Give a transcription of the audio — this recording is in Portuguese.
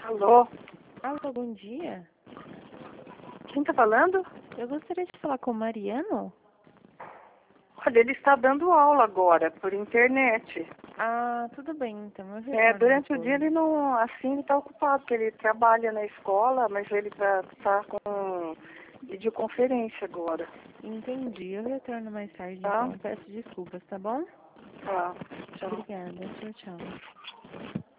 Alô? Alô, bom dia. Quem tá falando? Eu gostaria de falar com o Mariano. Olha, ele está dando aula agora, por internet. Ah, tudo bem, então. Eu retorno Durante o depois. dia ele não, assim, ele tá ocupado, porque ele trabalha na escola, mas ele tá com videoconferência agora. Entendi. Eu retorno mais tarde, Tá? então. Peço desculpas, tá bom? Tá. Tchau. Obrigada. Tchau, tchau.